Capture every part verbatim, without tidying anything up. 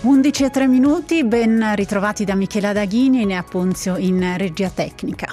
undici e tre minuti, ben ritrovati da Michela Daghini e Nea Ponzio in regia tecnica.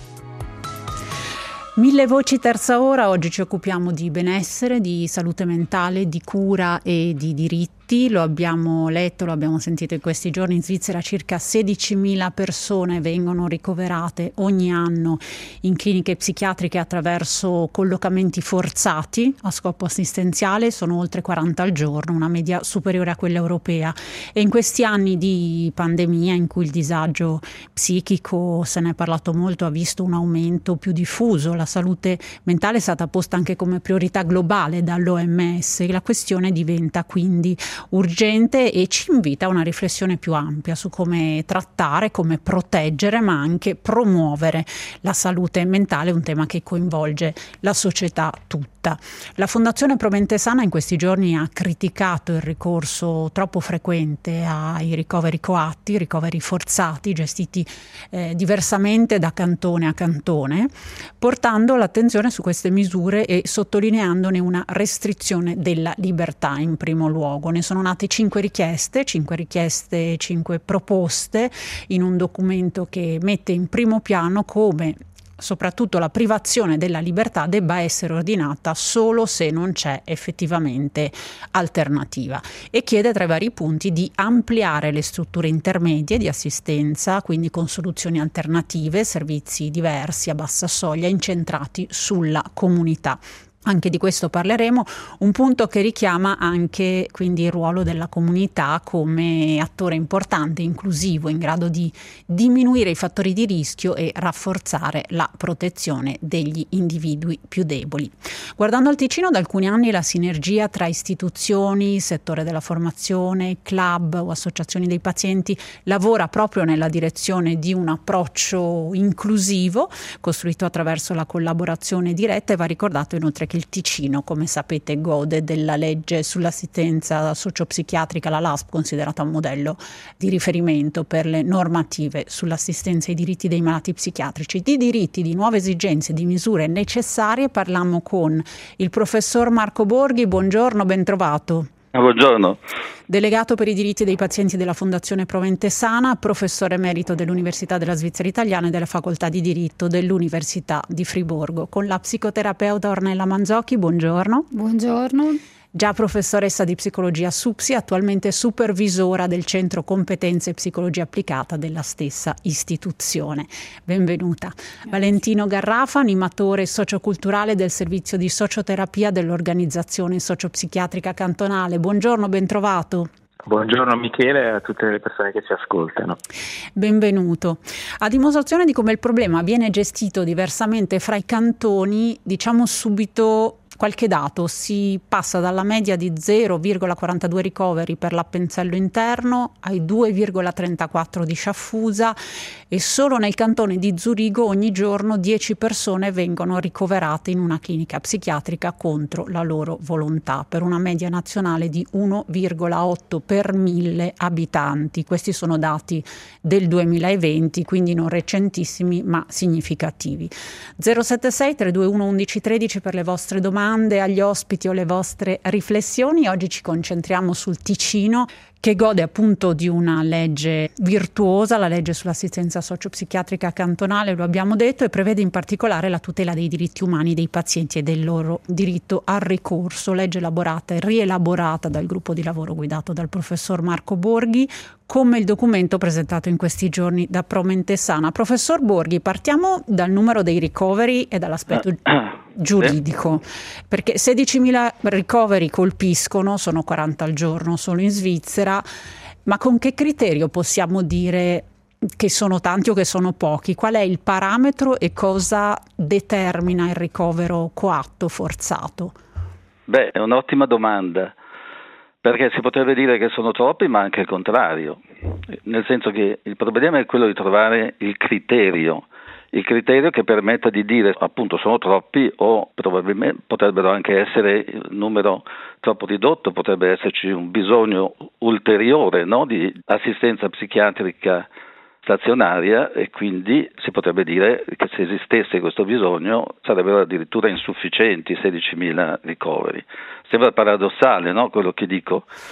Mille voci terza ora, oggi ci occupiamo di benessere, di salute mentale, di cura e di diritti. Lo abbiamo letto, lo abbiamo sentito in questi giorni, in Svizzera circa sedicimila persone vengono ricoverate ogni anno in cliniche psichiatriche attraverso collocamenti forzati a scopo assistenziale, sono oltre quaranta al giorno, una media superiore a quella europea. E in questi anni di pandemia in cui il disagio psichico, se ne è parlato molto, ha visto un aumento più diffuso, la salute mentale è stata posta anche come priorità globale dall'O M S, la questione diventa quindi urgente e ci invita a una riflessione più ampia su come trattare, come proteggere, ma anche promuovere la salute mentale, un tema che coinvolge la società tutta. La Fondazione Promente Sana in questi giorni ha criticato il ricorso troppo frequente ai ricoveri coatti, ricoveri forzati, gestiti eh, diversamente da cantone a cantone, portando l'attenzione su queste misure e sottolineandone una restrizione della libertà in primo luogo. Ne sono nate cinque richieste, cinque richieste, cinque proposte in un documento che mette in primo piano come soprattutto la privazione della libertà debba essere ordinata solo se non c'è effettivamente alternativa, e chiede tra i vari punti di ampliare le strutture intermedie di assistenza, quindi con soluzioni alternative, servizi diversi a bassa soglia incentrati sulla comunità. Anche di questo parleremo, un punto che richiama anche quindi il ruolo della comunità come attore importante, inclusivo, in grado di diminuire i fattori di rischio e rafforzare la protezione degli individui più deboli. Guardando al Ticino, da alcuni anni la sinergia tra istituzioni, settore della formazione, club o associazioni dei pazienti lavora proprio nella direzione di un approccio inclusivo, costruito attraverso la collaborazione diretta, e va ricordato inoltre che il Ticino, come sapete, gode della legge sull'assistenza sociopsichiatrica, la L A S P, considerata un modello di riferimento per le normative sull'assistenza ai diritti dei malati psichiatrici. Di diritti, di nuove esigenze, di misure necessarie parliamo con il professor Marco Borghi. Buongiorno, ben trovato. Buongiorno. Delegato per i diritti dei pazienti della Fondazione Promente Sana, professore emerito dell'Università della Svizzera Italiana e della Facoltà di Diritto dell'Università di Friburgo. Con la psicoterapeuta Ornella Manzocchi, buongiorno. Buongiorno. Già professoressa di psicologia SUPSI, attualmente supervisora del Centro Competenze e Psicologia Applicata della stessa istituzione. Benvenuta. Grazie. Valentino Garrafa, animatore socioculturale del servizio di socioterapia dell'Organizzazione Sociopsichiatrica Cantonale. Buongiorno, ben trovato. Buongiorno Michele e a tutte le persone che ci ascoltano. Benvenuto. A dimostrazione di come il problema viene gestito diversamente fra i cantoni, diciamo subito qualche dato: si passa dalla media di zero virgola quarantadue ricoveri per l'Appenzello interno ai due virgola trentaquattro di Sciaffusa, e solo nel cantone di Zurigo ogni giorno dieci persone vengono ricoverate in una clinica psichiatrica contro la loro volontà, per una media nazionale di uno virgola otto per mille abitanti. Questi sono dati del duemilaventi, quindi non recentissimi ma significativi. zero sette sei tre due uno undici tredici per le vostre domande, agli ospiti o le vostre riflessioni. Oggi ci concentriamo sul Ticino, che gode appunto di una legge virtuosa, la legge sull'assistenza sociopsichiatrica cantonale, lo abbiamo detto, e prevede in particolare la tutela dei diritti umani dei pazienti e del loro diritto al ricorso, legge elaborata e rielaborata dal gruppo di lavoro guidato dal professor Marco Borghi, come il documento presentato in questi giorni da Promente Sana. Professor Borghi, partiamo dal numero dei ricoveri e dall'aspetto giuridico, perché sedicimila ricoveri colpiscono, sono quaranta al giorno solo in Svizzera, ma con che criterio possiamo dire che sono tanti o che sono pochi? Qual è il parametro e cosa determina il ricovero coatto forzato? Beh, è un'ottima domanda, perché si potrebbe dire che sono troppi, ma anche il contrario, nel senso che il problema è quello di trovare il criterio, il criterio che permetta di dire appunto sono troppi, o probabilmente potrebbero anche essere il numero troppo ridotto, potrebbe esserci un bisogno ulteriore, no, di assistenza psichiatrica stazionaria, e quindi si potrebbe dire che se esistesse questo bisogno sarebbero addirittura insufficienti sedicimila ricoveri. Sembra paradossale, no, quello che dico?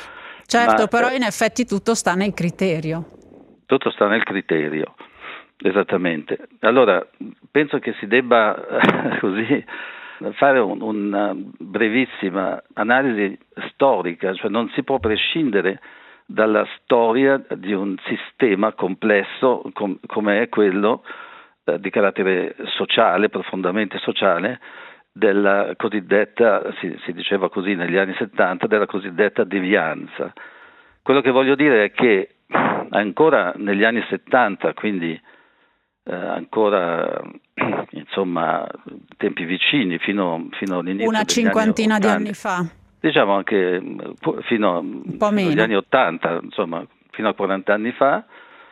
Certo, Ma, però eh, in effetti tutto sta nel criterio. tutto sta nel criterio, esattamente. Allora, penso che si debba così fare un, una brevissima analisi storica, cioè non si può prescindere dalla storia di un sistema complesso com- come è quello eh, di carattere sociale, profondamente sociale, della cosiddetta, si, si diceva così negli anni settanta, della cosiddetta devianza. Quello che voglio dire è che ancora negli anni settanta, quindi eh, ancora insomma tempi vicini fino, fino all'inizio Una degli anni cinquantina di ottanta, anni fa, diciamo anche fino, un po' fino agli meno. anni ottanta, insomma fino a quaranta anni fa,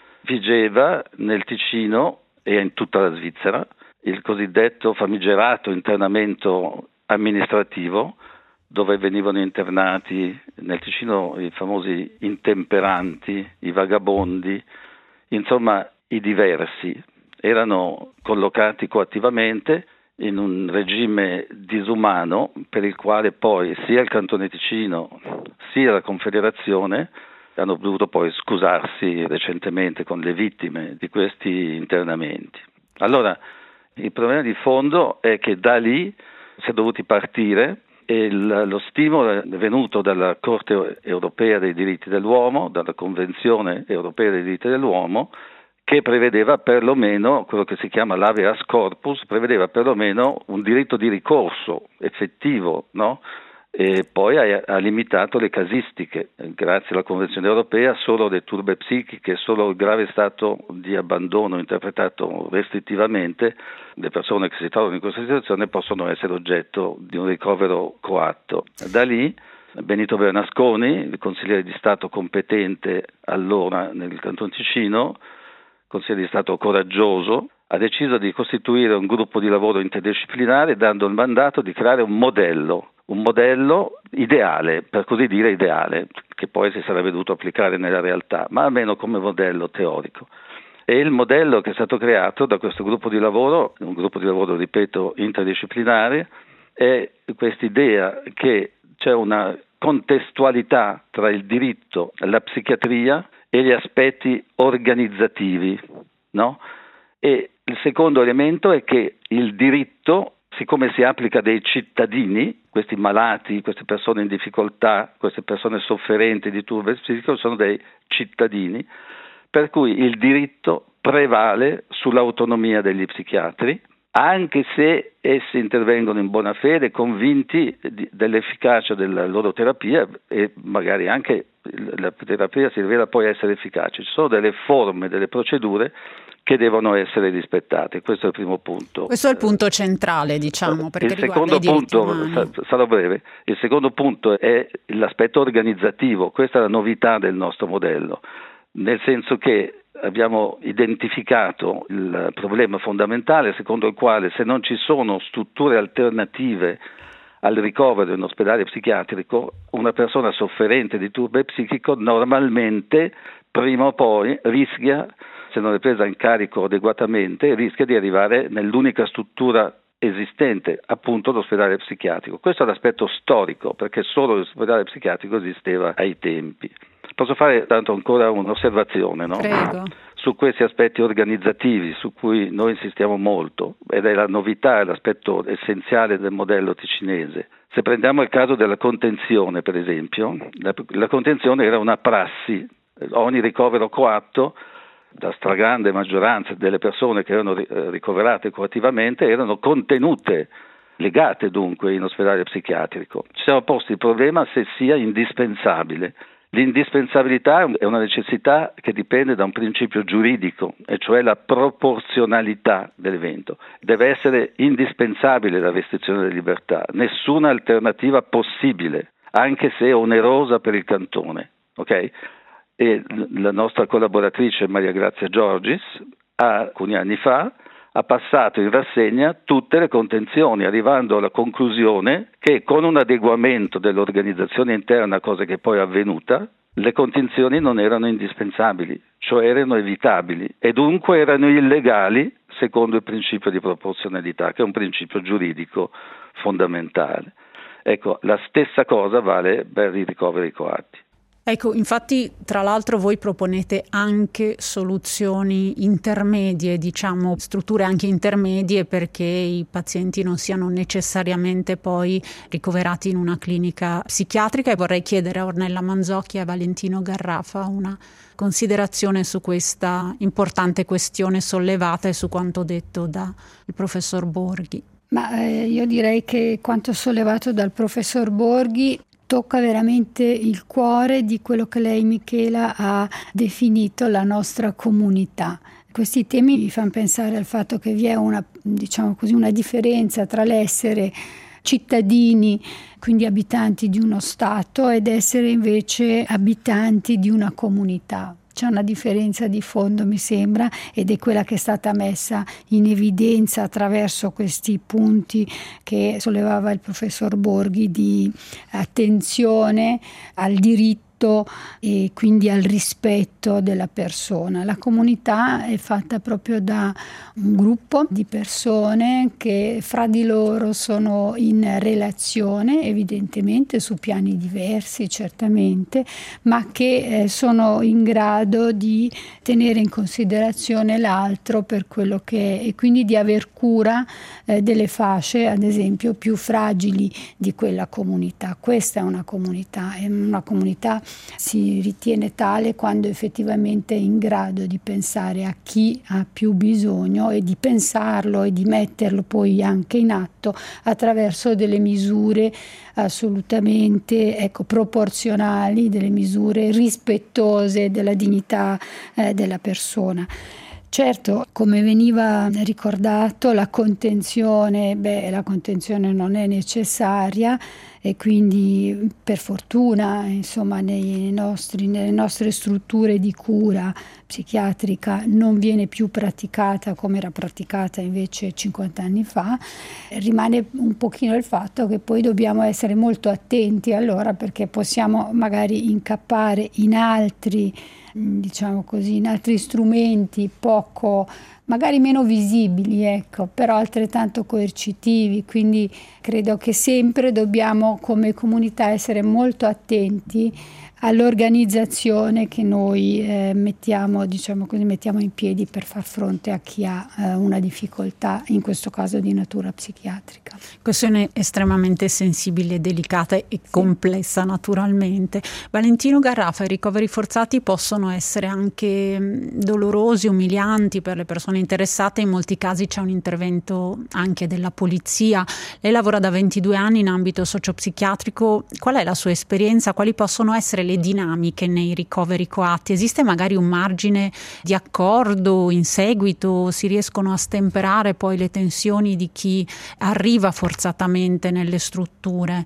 vigeva nel Ticino e in tutta la Svizzera il cosiddetto famigerato internamento amministrativo, dove venivano internati nel Ticino i famosi intemperanti, i vagabondi, insomma i diversi. Erano collocati coattivamente in un regime disumano per il quale poi sia il Cantone Ticino sia la Confederazione hanno dovuto poi scusarsi recentemente con le vittime di questi internamenti. Allora, il problema di fondo è che da lì si è dovuti partire e il, lo stimolo è venuto dalla Corte Europea dei diritti dell'uomo, dalla Convenzione Europea dei diritti dell'uomo, che prevedeva perlomeno quello che si chiama l'habeas corpus, prevedeva perlomeno un diritto di ricorso effettivo, no? E poi ha, ha limitato le casistiche, grazie alla Convenzione Europea, solo le turbe psichiche, solo il grave stato di abbandono interpretato restrittivamente, le persone che si trovano in questa situazione possono essere oggetto di un ricovero coatto. Da lì Benito Bernasconi, il consigliere di Stato competente allora nel Canton Ticino, consigliere di Stato coraggioso, ha deciso di costituire un gruppo di lavoro interdisciplinare dando il mandato di creare un modello, un modello ideale, per così dire ideale, che poi si sarebbe dovuto applicare nella realtà, ma almeno come modello teorico. E il modello che è stato creato da questo gruppo di lavoro, un gruppo di lavoro, ripeto, interdisciplinare, è quest'idea che c'è una contestualità tra il diritto, la psichiatria e gli aspetti organizzativi, no? E il secondo elemento è che il diritto, siccome si applica dei cittadini, questi malati, queste persone in difficoltà, queste persone sofferenti di turbe psichiche sono dei cittadini, per cui il diritto prevale sull'autonomia degli psichiatri, anche se essi intervengono in buona fede, convinti di, dell'efficacia della loro terapia e magari anche la terapia si rivela poi essere efficace. Ci sono delle forme, delle procedure che devono essere rispettate. Questo è il primo punto. Questo è il punto centrale, diciamo, perché il riguarda secondo i diritti punto, umani. sarò breve, il secondo punto è l'aspetto organizzativo. Questa è la novità del nostro modello, nel senso che abbiamo identificato il problema fondamentale secondo il quale se non ci sono strutture alternative al ricovero in ospedale psichiatrico, una persona sofferente di turbe psichico normalmente prima o poi rischia, se non è presa in carico adeguatamente, rischia di arrivare nell'unica struttura esistente, appunto l'ospedale psichiatrico. Questo è l'aspetto storico, perché solo l'ospedale psichiatrico esisteva ai tempi. Posso fare tanto ancora un'osservazione, no? Prego. Su questi aspetti organizzativi su cui noi insistiamo molto, ed è la novità, è l'aspetto essenziale del modello ticinese. Se prendiamo il caso della contenzione, per esempio, la, la contenzione era una prassi, ogni ricovero coatto, la stragrande maggioranza delle persone che erano ricoverate coattivamente erano contenute, legate dunque in ospedale psichiatrico. Ci siamo posti il problema se sia indispensabile. L'indispensabilità è una necessità che dipende da un principio giuridico, e cioè la proporzionalità dell'evento. Deve essere indispensabile la restrizione della libertà, nessuna alternativa possibile, anche se onerosa per il cantone. Okay? E la nostra collaboratrice Maria Grazia Giorgis, alcuni anni fa, ha passato in rassegna tutte le contenzioni, arrivando alla conclusione che con un adeguamento dell'organizzazione interna, cosa che poi è avvenuta, le contenzioni non erano indispensabili, cioè erano evitabili e dunque erano illegali secondo il principio di proporzionalità, che è un principio giuridico fondamentale. Ecco, la stessa cosa vale per i ricoveri coatti. Ecco, infatti, tra l'altro voi proponete anche soluzioni intermedie, diciamo, strutture anche intermedie perché i pazienti non siano necessariamente poi ricoverati in una clinica psichiatrica, e vorrei chiedere a Ornella Manzocchi e a Valentino Garraffa una considerazione su questa importante questione sollevata e su quanto detto dal professor Borghi. Ma eh, io direi che quanto sollevato dal professor Borghi tocca veramente il cuore di quello che lei, Michela, ha definito la nostra comunità. Questi temi mi fanno pensare al fatto che vi è una, diciamo così, una differenza tra l'essere cittadini, quindi abitanti di uno Stato, ed essere invece abitanti di una comunità. C'è una differenza di fondo, mi sembra, ed è quella che è stata messa in evidenza attraverso questi punti che sollevava il professor Borghi di attenzione al diritto e quindi al rispetto della persona. La comunità è fatta proprio da un gruppo di persone che fra di loro sono in relazione, evidentemente su piani diversi, certamente, ma che eh, sono in grado di tenere in considerazione l'altro per quello che è, e quindi di aver cura eh, delle fasce, ad esempio, più fragili di quella comunità. Questa è una comunità, è una comunità si ritiene tale quando effettivamente è in grado di pensare a chi ha più bisogno e di pensarlo e di metterlo poi anche in atto attraverso delle misure assolutamente ecco, proporzionali, delle misure rispettose della dignità eh, della persona. Certo, come veniva ricordato, la contenzione, beh, la contenzione non è necessaria, e quindi per fortuna insomma nei nostri, nelle nostre strutture di cura psichiatrica non viene più praticata come era praticata invece cinquanta anni fa. Rimane un pochino il fatto che poi dobbiamo essere molto attenti allora, perché possiamo magari incappare in altri diciamo così, in altri strumenti poco, magari meno visibili, ecco, però altrettanto coercitivi. Quindi credo che sempre dobbiamo come comunità essere molto attenti all'organizzazione che noi eh, mettiamo, diciamo così, mettiamo in piedi per far fronte a chi ha eh, una difficoltà, in questo caso di natura psichiatrica. Questione estremamente sensibile, delicata e sì. complessa naturalmente. Valentino Garraffa, i ricoveri forzati possono essere anche dolorosi, umilianti per le persone interessate, in molti casi c'è un intervento anche della polizia. Lei lavora da ventidue anni in ambito sociopsichiatrico, qual è la sua esperienza? Quali possono essere le dinamiche nei ricoveri coatti? Esiste magari un margine di accordo in seguito? Si riescono a stemperare poi le tensioni di chi arriva forzatamente nelle strutture?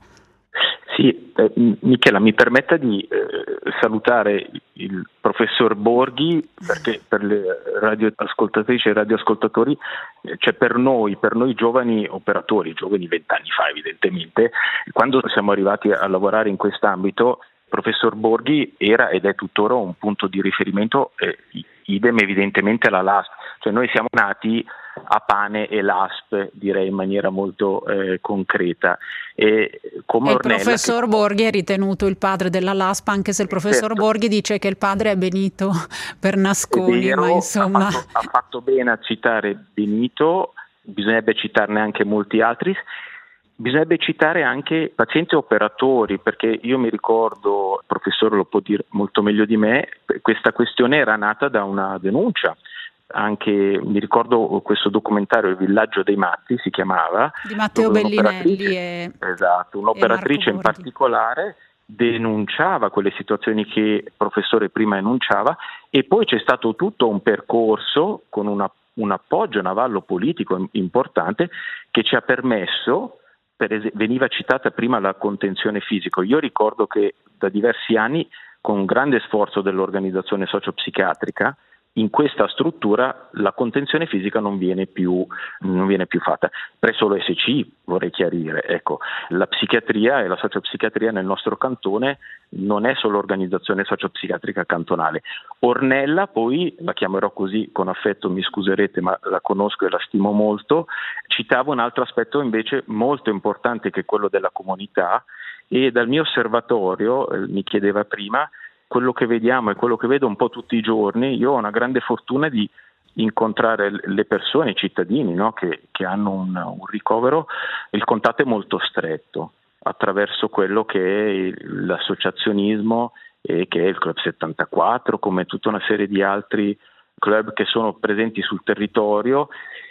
Sì, eh, Michela, mi permetta di eh, salutare il professor Borghi, perché per le radioascoltatrici e radioascoltatori, eh, cioè per noi, per noi giovani operatori, giovani vent'anni fa evidentemente, quando siamo arrivati a lavorare in quest'ambito, il professor Borghi era ed è tuttora un punto di riferimento, eh, idem evidentemente alla L A S P, cioè noi siamo nati a pane e L A S P, direi in maniera molto eh, concreta. E, come e il Ornella, professor che... Borghi è ritenuto il padre della L A S P, anche se il professor certo. Borghi dice che il padre è Benito Bernasconi, vero, ma insomma... ha fatto, ha fatto bene a citare Benito, bisognerebbe citarne anche molti altri. Bisognerebbe citare anche pazienti operatori, perché io mi ricordo, il professore lo può dire molto meglio di me, questa questione era nata da una denuncia. Anche mi ricordo questo documentario Il villaggio dei matti si chiamava, di Matteo Bellinelli e esatto, un'operatrice in particolare denunciava quelle situazioni che il professore prima enunciava, e poi c'è stato tutto un percorso con una, un appoggio, un avallo politico importante che ci ha permesso, per esempio, veniva citata prima la contenzione fisica. Io ricordo che da diversi anni, con un grande sforzo dell'organizzazione sociopsichiatrica, in questa struttura la contenzione fisica non viene più, non viene più fatta. Presso l'O S C, vorrei chiarire, ecco, la psichiatria e la sociopsichiatria nel nostro cantone non è solo organizzazione sociopsichiatrica cantonale. Ornella, poi la chiamerò così con affetto, mi scuserete, ma la conosco e la stimo molto, citava un altro aspetto invece molto importante, che è quello della comunità, e dal mio osservatorio, eh, mi chiedeva prima, quello che vediamo e quello che vedo un po' tutti i giorni, io ho una grande fortuna di incontrare le persone, i cittadini, no? che, che hanno un, un ricovero, il contatto è molto stretto attraverso quello che è l'associazionismo e che è il Club settantaquattro, come tutta una serie di altri club che sono presenti sul territorio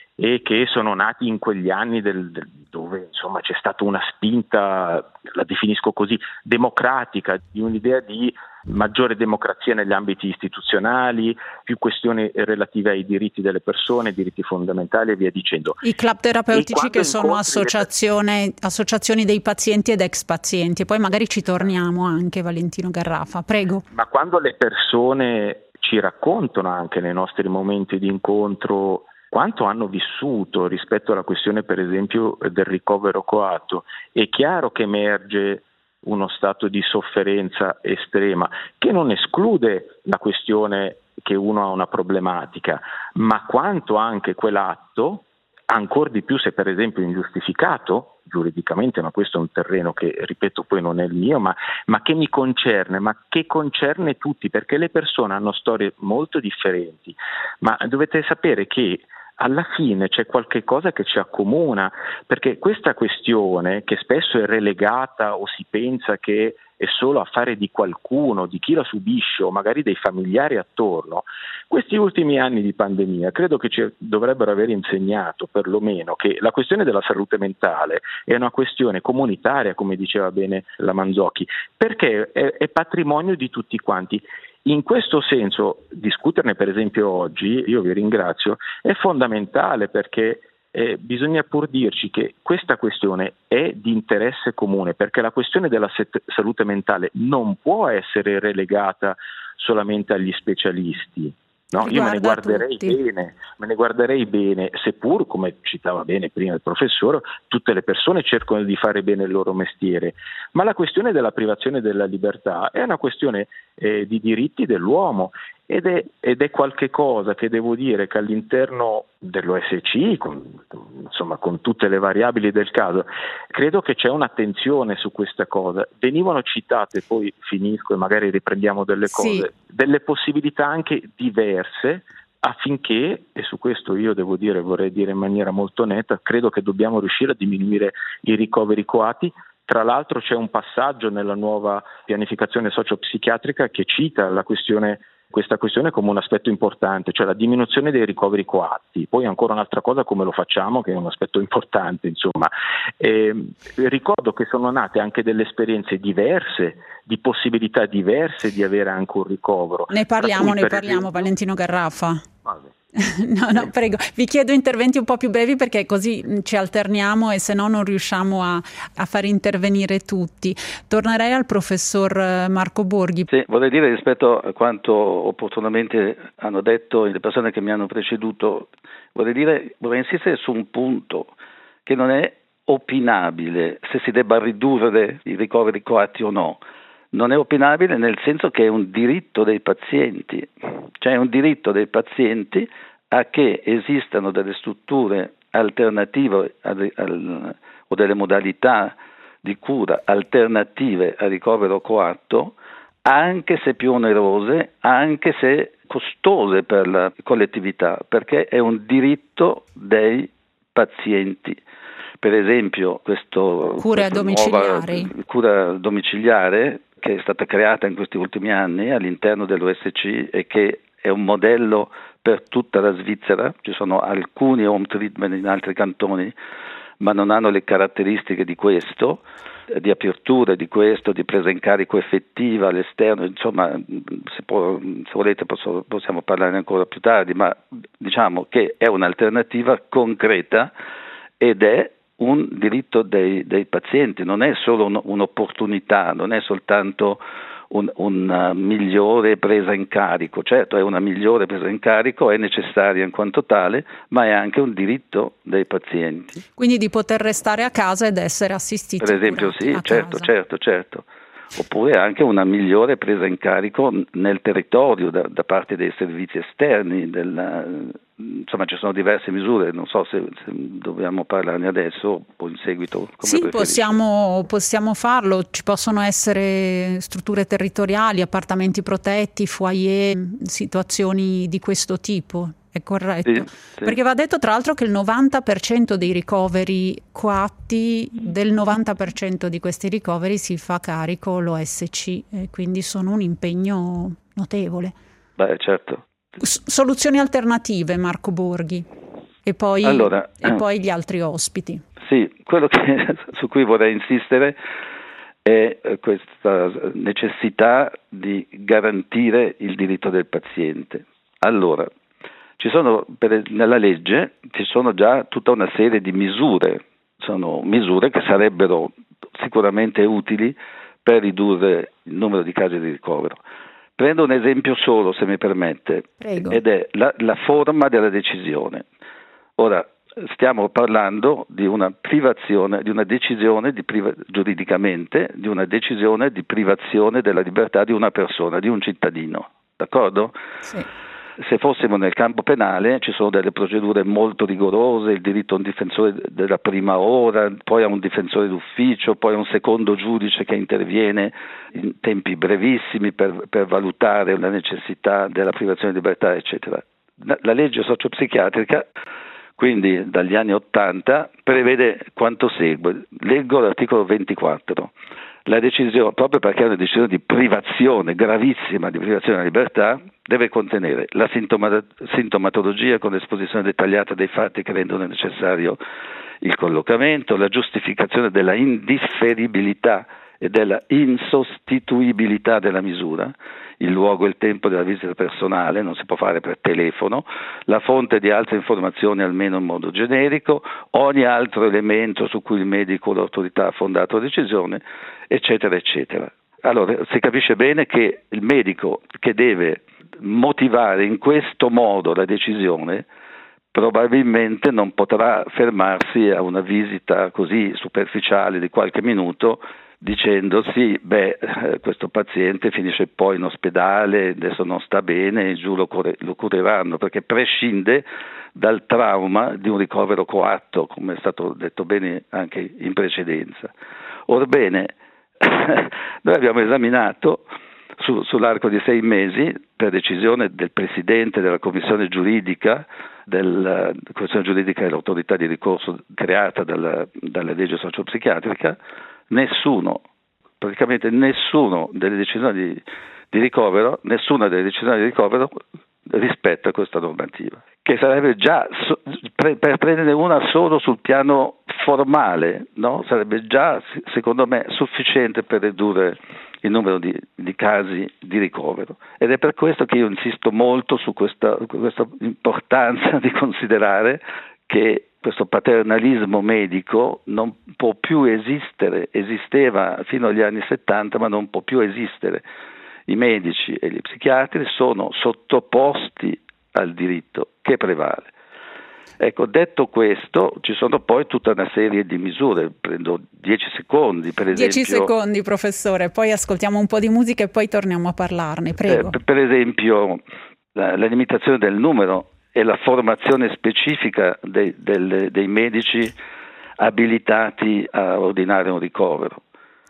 e che sono nati in quegli anni del, del, dove insomma c'è stata una spinta, la definisco così, democratica, di un'idea di maggiore democrazia negli ambiti istituzionali, più questioni relative ai diritti delle persone, diritti fondamentali e via dicendo. I club terapeutici che sono associazione, associazioni dei pazienti ed ex pazienti, poi magari ci torniamo anche, Valentino Garraffa, prego. Ma quando le persone ci raccontano anche nei nostri momenti di incontro quanto hanno vissuto rispetto alla questione, per esempio, del ricovero coatto, è chiaro che emerge uno stato di sofferenza estrema, che non esclude la questione che uno ha una problematica, ma quanto anche quell'atto, ancor di più se per esempio ingiustificato giuridicamente, ma questo è un terreno che, ripeto, poi non è il mio, ma, ma che mi concerne, ma che concerne tutti, perché le persone hanno storie molto differenti, ma dovete sapere che alla fine c'è qualche cosa che ci accomuna, perché questa questione, che spesso è relegata o si pensa che è solo affare di qualcuno, di chi la subisce o magari dei familiari attorno, questi ultimi anni di pandemia credo che ci dovrebbero aver insegnato perlomeno che la questione della salute mentale è una questione comunitaria, come diceva bene la Manzocchi, perché è, è patrimonio di tutti quanti. In questo senso, discuterne per esempio oggi, io vi ringrazio, è fondamentale perché eh, bisogna pur dirci che questa questione è di interesse comune, perché la questione della set- salute mentale non può essere relegata solamente agli specialisti. No, io me ne guarderei tutti. bene, me ne guarderei bene, seppur, come citava bene prima il professore, tutte le persone cercano di fare bene il loro mestiere, ma la questione della privazione della libertà è una questione eh, di diritti dell'uomo ed è, ed è qualche cosa che devo dire che all'interno dell'O S C, con, insomma con tutte le variabili del caso, credo che c'è un'attenzione su questa cosa. Venivano citate, poi finisco e magari riprendiamo delle cose, sì. delle possibilità anche diverse affinché, e su questo io devo dire, vorrei dire in maniera molto netta, credo che dobbiamo riuscire a diminuire i ricoveri coati. Tra l'altro c'è un passaggio nella nuova pianificazione sociopsichiatrica che cita la questione questa questione come un aspetto importante, cioè la diminuzione dei ricoveri coatti. Poi ancora un'altra cosa, come lo facciamo, che è un aspetto importante, insomma. Eh, ricordo che sono nate anche delle esperienze diverse, di possibilità diverse di avere anche un ricovero. Ne parliamo, cui, ne parliamo, esempio... Valentino Garraffa. Vabbè. No, no, prego, vi chiedo interventi un po' più brevi perché così ci alterniamo e se no non riusciamo a, a far intervenire tutti. Tornerei al professor Marco Borghi. Sì, vorrei dire rispetto a quanto opportunamente hanno detto le persone che mi hanno preceduto, vorrei dire, vorrei insistere su un punto che non è opinabile se si debba ridurre i ricoveri coatti o no. Non è opinabile nel senso che è un diritto dei pazienti, cioè è un diritto dei pazienti a che esistano delle strutture alternative al, al, o delle modalità di cura alternative al ricovero coatto, anche se più onerose, anche se costose per la collettività, perché è un diritto dei pazienti. Per esempio, questo cura domiciliare. Nuova cura domiciliare che è stata creata in questi ultimi anni all'interno dell'O S C e che è un modello per tutta la Svizzera. Ci sono alcuni home treatment in altri cantoni, ma non hanno le caratteristiche di questo, di apertura di questo, di presa in carico effettiva all'esterno. Insomma, se, può, se volete posso, possiamo parlare ancora più tardi, ma diciamo che è un'alternativa concreta ed è un diritto dei, dei pazienti, non è solo un, un'opportunità, non è soltanto un, una migliore presa in carico, certo è una migliore presa in carico, è necessaria in quanto tale, ma è anche un diritto dei pazienti. Quindi di poter restare a casa ed essere assistiti. Per esempio sì, certo, casa. certo, certo. Oppure anche una migliore presa in carico nel territorio da, da parte dei servizi esterni del, insomma ci sono diverse misure, non so se, se dobbiamo parlarne adesso o in seguito. Come sì, possiamo, possiamo farlo, ci possono essere strutture territoriali, appartamenti protetti, foyer, situazioni di questo tipo. È corretto, sì, sì. Perché va detto tra l'altro che il novanta per cento dei ricoveri coatti, del novanta per cento di questi ricoveri si fa carico l'O S C, e quindi sono un impegno notevole. Beh, certo. S- soluzioni alternative, Marco Borghi, e poi, allora, e poi gli altri ospiti. Sì, quello che, su cui vorrei insistere è questa necessità di garantire il diritto del paziente. Allora, Ci sono, per, nella legge ci sono già tutta una serie di misure, sono misure che sarebbero sicuramente utili per ridurre il numero di casi di ricovero. Prendo un esempio solo, se mi permette, Prego. Ed è la, la forma della decisione. Ora, stiamo parlando di una privazione, di una decisione di priva- giuridicamente, di una decisione di privazione della libertà di una persona, di un cittadino, d'accordo? Sì. Se fossimo nel campo penale ci sono delle procedure molto rigorose, il diritto a un difensore della prima ora, poi a un difensore d'ufficio, poi a un secondo giudice che interviene in tempi brevissimi per, per valutare la necessità della privazione di libertà, eccetera. La legge sociopsichiatrica, quindi dagli anni Ottanta, prevede quanto segue. Leggo l'articolo ventiquattro. La decisione, proprio perché è una decisione di privazione, gravissima di privazione della libertà, deve contenere la sintoma- sintomatologia con l'esposizione dettagliata dei fatti che rendono necessario il collocamento, la giustificazione della indifferibilità e della insostituibilità della misura, il luogo e il tempo della visita personale, non si può fare per telefono, la fonte di altre informazioni almeno in modo generico, ogni altro elemento su cui il medico o l'autorità ha fondato la decisione, eccetera, eccetera. Allora, si capisce bene che il medico che deve motivare in questo modo la decisione probabilmente non potrà fermarsi a una visita così superficiale di qualche minuto dicendo sì, beh, questo paziente finisce poi in ospedale, adesso non sta bene, giù lo, cure- lo cureranno, perché prescinde dal trauma di un ricovero coatto, come è stato detto bene anche in precedenza. Orbene, noi abbiamo esaminato su, sull'arco di sei mesi, per decisione del Presidente della Commissione Giuridica, della Commissione Giuridica è l'autorità di ricorso creata dalla, dalla legge sociopsichiatrica, nessuno, praticamente nessuno delle decisioni di, di ricovero, nessuna delle decisioni di ricovero rispetta questa normativa, che sarebbe già, per, per prendere una solo sul piano formale, no? Sarebbe già, secondo me, sufficiente per ridurre il numero di, di casi di ricovero. Ed è per questo che io insisto molto su questa, questa importanza di considerare che questo paternalismo medico non può più esistere, esisteva fino agli anni settanta, ma non può più esistere. I medici e gli psichiatri sono sottoposti al diritto che prevale. Ecco, detto questo, ci sono poi tutta una serie di misure, prendo dieci secondi per esempio. Dieci secondi, professore, poi ascoltiamo un po' di musica e poi torniamo a parlarne, prego. Eh, per esempio la, la limitazione del numero e la formazione specifica dei, del, dei medici abilitati a ordinare un ricovero,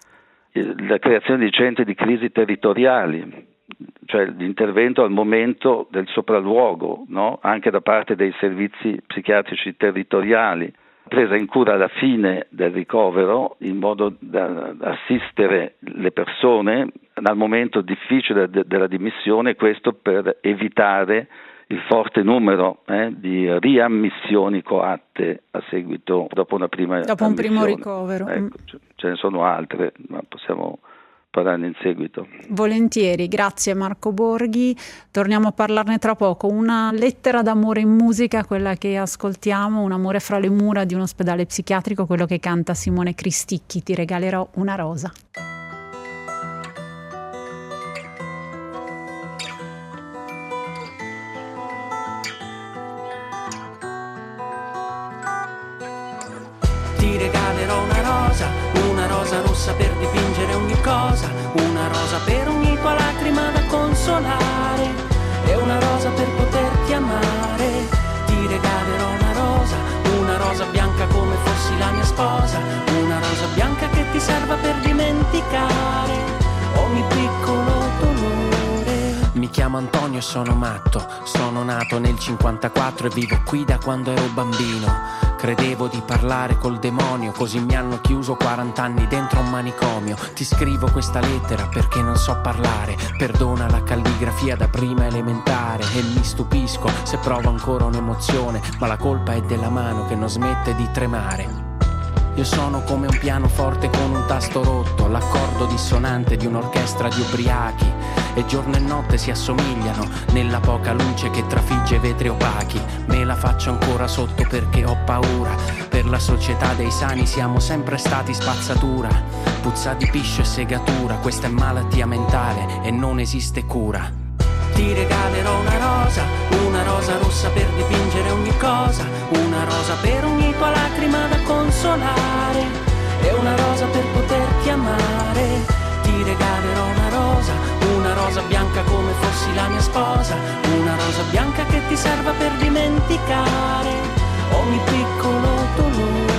la creazione di centri di crisi territoriali, cioè l'intervento al momento del sopralluogo, no? Anche da parte dei servizi psichiatrici territoriali, presa in cura alla fine del ricovero in modo da assistere le persone dal momento difficile de- della dimissione, questo per evitare il forte numero eh, di riammissioni coatte a seguito dopo una prima dopo un ammissione. primo ricovero. Ecco, ce, ce ne sono altre, ma possiamo parlarne in seguito. Volentieri, grazie Marco Borghi. Torniamo a parlarne tra poco. Una lettera d'amore in musica, quella che ascoltiamo, Un amore fra le mura di un ospedale psichiatrico, quello che canta Simone Cristicchi. Ti regalerò una rosa. Ti regalerò una rosa, una rosa rossa per dipingere ogni cosa, una rosa per ogni tua lacrima da consolare, e una rosa per poterti amare. chiamo Antonio e sono matto. Sono nato nel cinquantaquattro e vivo qui da quando ero bambino. Credevo di parlare col demonio, così mi hanno chiuso quaranta anni dentro un manicomio. Ti scrivo questa lettera perché non so parlare. Perdona la calligrafia da prima elementare. E mi stupisco se provo ancora un'emozione, ma la colpa è della mano che non smette di tremare. Io sono come un pianoforte con un tasto rotto, l'accordo dissonante di un'orchestra di ubriachi. E giorno e notte si assomigliano nella poca luce che trafigge vetri opachi. Me la faccio ancora sotto perché ho paura. Per la società dei sani siamo sempre stati spazzatura. Puzza di piscio e segatura, questa è malattia mentale e non esiste cura. Ti regalerò una rosa, una rosa rossa per dipingere ogni cosa, una rosa per ogni tua lacrima da consolare, e una rosa per poterti amare. Ti regalerò una rosa, una rosa bianca come fossi la mia sposa, una rosa bianca che ti serva per dimenticare ogni piccolo dolore.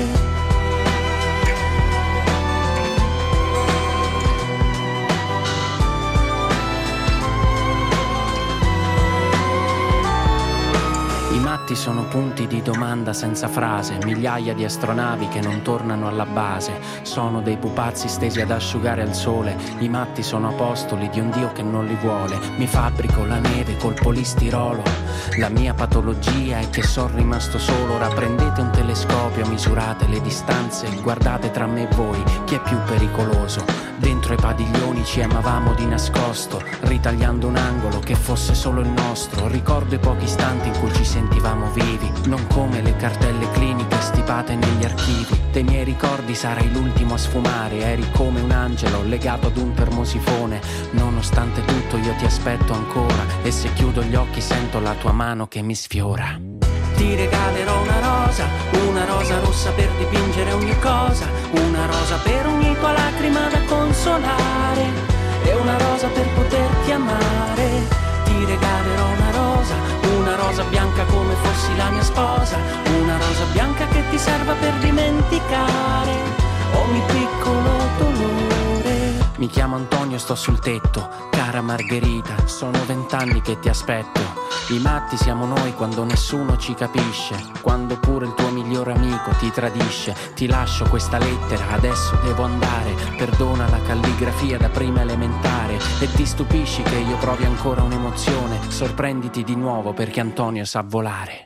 I matti sono punti di domanda senza frase, migliaia di astronavi che non tornano alla base. Sono dei pupazzi stesi ad asciugare al sole. I matti sono apostoli di un Dio che non li vuole. Mi fabbrico la neve col polistirolo. La mia patologia è che sono rimasto solo. Ora prendete un telescopio, misurate le distanze, guardate tra me e voi chi è più pericoloso. Dentro ai padiglioni ci amavamo di nascosto, ritagliando un angolo che fosse solo il nostro. Ricordo i pochi istanti in cui ci sentivamo vivi, non come le cartelle cliniche stipate negli archivi. Dei miei ricordi sarai l'ultimo a sfumare. Eri come un angelo legato ad un termosifone. Nonostante tutto io ti aspetto ancora, e se chiudo gli occhi sento la tua mano che mi sfiora. Ti regalerò una rosa, una rosa rossa per dipingere ogni cosa, una rosa per ogni tua lacrima da consolare, e una rosa per poterti amare. Ti regalerò una rosa, una rosa bianca come fossi la mia sposa, una rosa bianca che ti serva per dimenticare ogni piccolo dolore. Mi chiamo Antonio, sto sul tetto, cara Margherita, sono vent'anni che ti aspetto. I matti siamo noi quando nessuno ci capisce, quando pure il tuo migliore amico ti tradisce. Ti lascio questa lettera, adesso devo andare. Perdona la calligrafia da prima elementare, e ti stupisci che io provi ancora un'emozione. Sorprenditi di nuovo perché Antonio sa volare.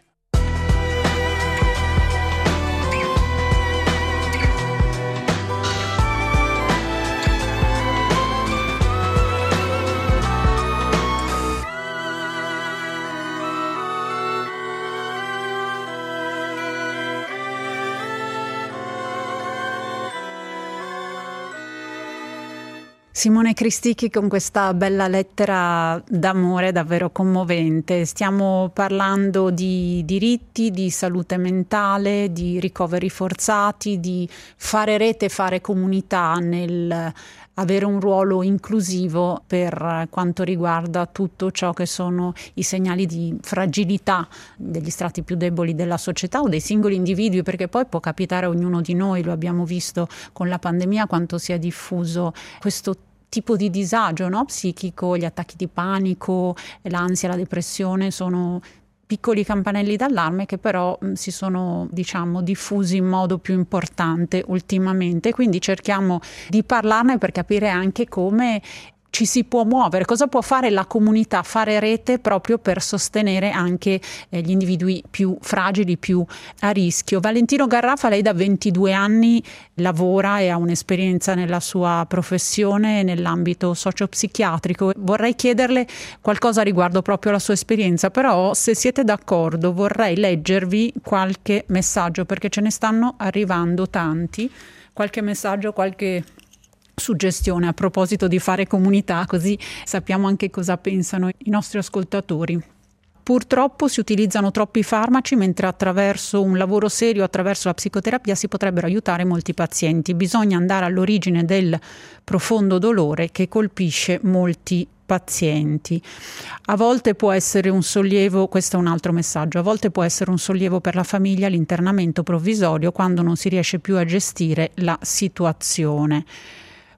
Simone Cristicchi con questa bella lettera d'amore davvero commovente. Stiamo parlando di diritti, di salute mentale, di ricoveri forzati, di fare rete, fare comunità nel avere un ruolo inclusivo per quanto riguarda tutto ciò che sono i segnali di fragilità degli strati più deboli della società o dei singoli individui, perché poi può capitare a ognuno di noi. Lo abbiamo visto con la pandemia quanto sia diffuso questo tipo di disagio, no? Psichico, gli attacchi di panico, l'ansia, la depressione sono piccoli campanelli d'allarme che però mh, si sono, diciamo, diffusi in modo più importante ultimamente, quindi cerchiamo di parlarne per capire anche come ci si può muovere, cosa può fare la comunità, fare rete proprio per sostenere anche eh, gli individui più fragili, più a rischio. Valentino Garraffa, lei da ventidue anni lavora e ha un'esperienza nella sua professione nell'ambito sociopsichiatrico. Vorrei chiederle qualcosa riguardo proprio alla sua esperienza, però se siete d'accordo vorrei leggervi qualche messaggio perché ce ne stanno arrivando tanti, qualche messaggio, qualche suggestione a proposito di fare comunità, così sappiamo anche cosa pensano i nostri ascoltatori. Purtroppo si utilizzano troppi farmaci, mentre attraverso un lavoro serio, attraverso la psicoterapia, si potrebbero aiutare molti pazienti. Bisogna andare all'origine del profondo dolore che colpisce molti pazienti. A volte può essere un sollievo, questo è un altro messaggio, a volte può essere un sollievo per la famiglia l'internamento provvisorio quando non si riesce più a gestire la situazione.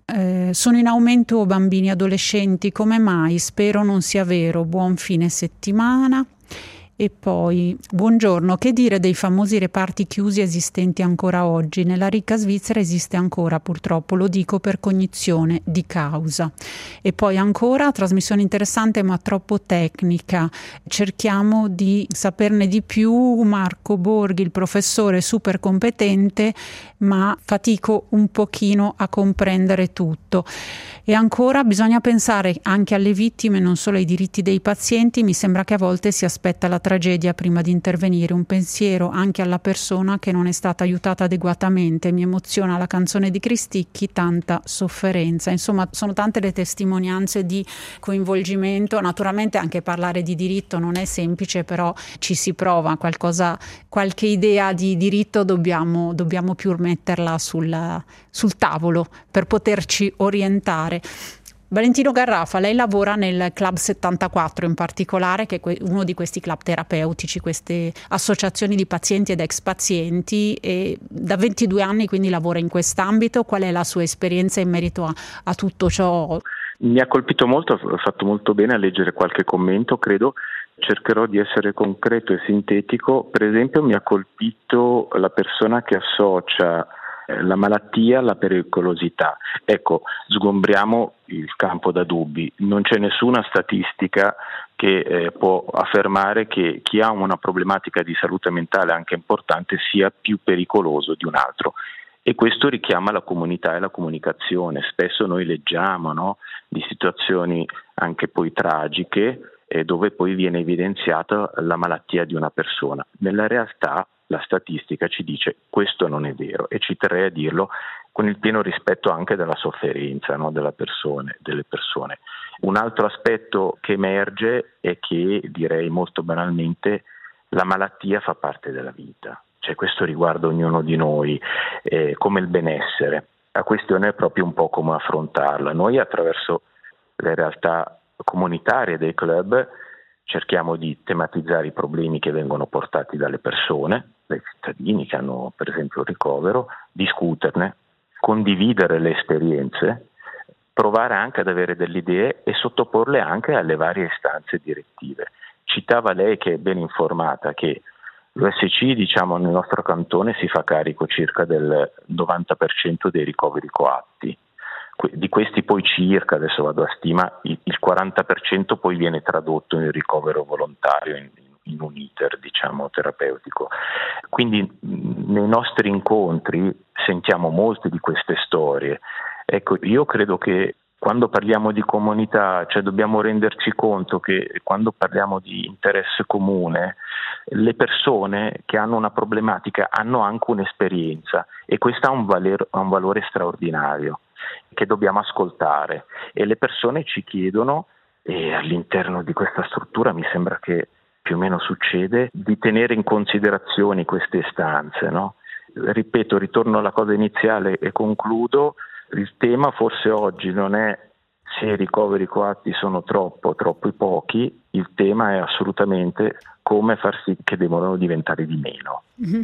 Eh, sono in aumento bambini e adolescenti, come mai? Spero non sia vero. Buon fine settimana. E poi, buongiorno, che dire dei famosi reparti chiusi esistenti ancora oggi? Nella ricca Svizzera esiste ancora, purtroppo, lo dico per cognizione di causa. E poi ancora, trasmissione interessante ma troppo tecnica, cerchiamo di saperne di più. Marco Borghi, il professore super competente, ma fatico un pochino a comprendere tutto. E ancora bisogna pensare anche alle vittime, non solo ai diritti dei pazienti. Mi sembra che a volte si aspetta la tragedia prima di intervenire. Un pensiero anche alla persona che non è stata aiutata adeguatamente. Mi emoziona la canzone di Cristicchi, tanta sofferenza. Insomma, sono tante le testimonianze di coinvolgimento. Naturalmente anche parlare di diritto non è semplice, però ci si prova. Qualcosa, qualche idea di diritto dobbiamo, dobbiamo più metterla sul, sul tavolo per poterci orientare. Valentino Garraffa, lei lavora nel Club settantaquattro in particolare, che è uno di questi club terapeutici, queste associazioni di pazienti ed ex pazienti, e da ventidue anni quindi lavora in quest'ambito. Qual è la sua esperienza in merito a, a tutto ciò? Mi ha colpito molto, ho fatto molto bene a leggere qualche commento, credo. Cercherò di essere concreto e sintetico. Per esempio mi ha colpito la persona che associa la malattia alla pericolosità. Ecco, sgombriamo il campo da dubbi. Non c'è nessuna statistica che eh, può affermare che chi ha una problematica di salute mentale anche importante sia più pericoloso di un altro. E questo richiama la comunità e la comunicazione. Spesso noi leggiamo, no, di situazioni anche poi tragiche eh, dove poi viene evidenziata la malattia di una persona. Nella realtà la statistica ci dice questo non è vero, e ci terrei a dirlo con il pieno rispetto anche della sofferenza, no, della persone, delle persone. Un altro aspetto che emerge è che, direi molto banalmente, la malattia fa parte della vita. Cioè, questo riguarda ognuno di noi, eh, come il benessere. La questione è proprio un po' come affrontarla. Noi attraverso le realtà comunitarie dei club cerchiamo di tematizzare i problemi che vengono portati dalle persone, dai cittadini che hanno per esempio il ricovero, discuterne, condividere le esperienze, provare anche ad avere delle idee e sottoporle anche alle varie istanze direttive. Citava lei, che è ben informata, che l'U S C, diciamo, nel nostro cantone si fa carico circa del novanta per cento dei ricoveri coatti. Di questi poi circa, adesso vado a stima, il quaranta per cento poi viene tradotto in ricovero volontario, in, in un iter, diciamo, terapeutico. Quindi nei nostri incontri sentiamo molte di queste storie. Ecco, io credo che quando parliamo di comunità, cioè dobbiamo renderci conto che quando parliamo di interesse comune, le persone che hanno una problematica hanno anche un'esperienza, e questa ha un valore, ha un valore straordinario che dobbiamo ascoltare, e le persone ci chiedono, e all'interno di questa struttura mi sembra che più o meno succede, di tenere in considerazione queste istanze, no? Ripeto, ritorno alla cosa iniziale e concludo. Il tema forse oggi non è se i ricoveri coatti sono troppo, troppo pochi, il tema è assolutamente come far sì che devono diventare di meno.